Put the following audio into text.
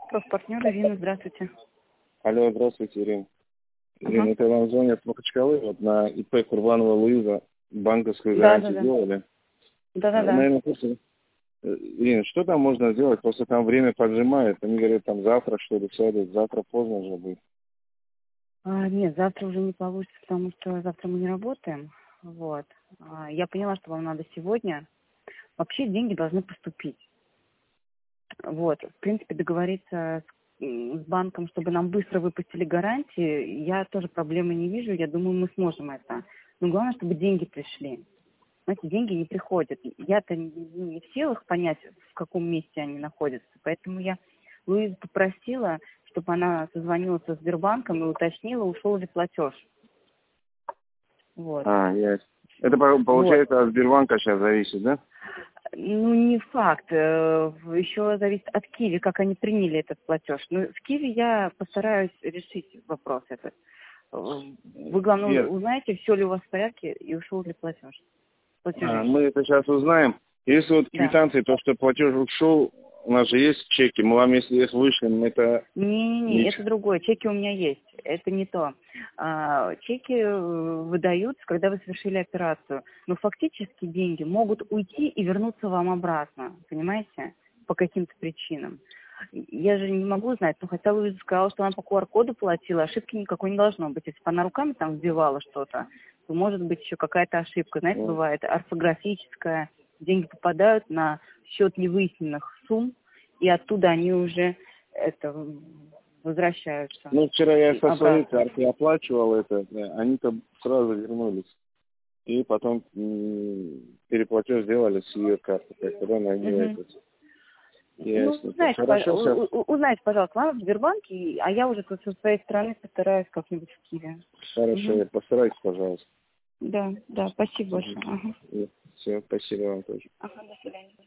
Профпартнер Ирина, здравствуйте. Алло, здравствуйте, Ирина. Ирина, Ага. это вам звонят с Махачкалы, вот на ИП Курбанова Луиза банковскую Да, гарантию да, да. сделали. Да. Наверное, просто, Ирина, что там можно сделать? Просто там время поджимает. Они говорят, там завтра что ли сядут, завтра поздно уже будет. Нет, завтра уже не получится, потому что завтра мы не работаем. Вот. Я поняла, что вам надо сегодня. Вообще деньги должны поступить. Вот. В принципе, договориться с банком, чтобы нам быстро выпустили гарантии, я тоже проблемы не вижу. Я думаю, мы сможем это. Но главное, чтобы деньги пришли. Знаете, деньги не приходят. Я-то не в силах понять, в каком месте они находятся. Поэтому я Луизу попросила, чтобы она созвонилась со Сбербанком и уточнила, ушел ли платеж. Вот. Ясно. Это Вот. получается от Сбербанка сейчас зависит, да? Ну, не факт. Еще зависит от Киви, как они приняли этот платеж. Но в Киви я постараюсь решить вопрос этот. Вы, главное, Вер, узнаете, все ли у вас в порядке и ушел ли платеж. Платежи. мы это сейчас узнаем. Если вот Да. квитанции, то, что платеж ушел, у нас же есть чеки, мы вам, если вышлем, это... Не, это другое. Чеки у меня есть. Это не то. Чеки выдаются, когда вы совершили операцию. Но фактически деньги могут уйти и вернуться вам обратно. Понимаете? По каким-то причинам. Я же не могу знать. Но хотя Луиза сказала, что она по QR-коду платила, ошибки никакой не должно быть. Если бы она руками там вбивала что-то, то может быть еще какая-то ошибка. Знаете, бывает орфографическая. Деньги попадают на счет невыясненных сумм, и оттуда они уже возвращаются. Ну, вчера я со своей Обратно. карты оплачивал это, они-то сразу вернулись. И потом переплатеж сделали с ее карты, когда на нее Мгм. этот. Ну, Ясно. знаете, Хорошо, сейчас. узнайте, пожалуйста, ладно, в Сбербанке, а я уже тут со своей стороны постараюсь как-нибудь в Киеве. Хорошо, постарайтесь, пожалуйста. Да, спасибо большое. Ага. Все, спасибо вам тоже. Ага, до свидания.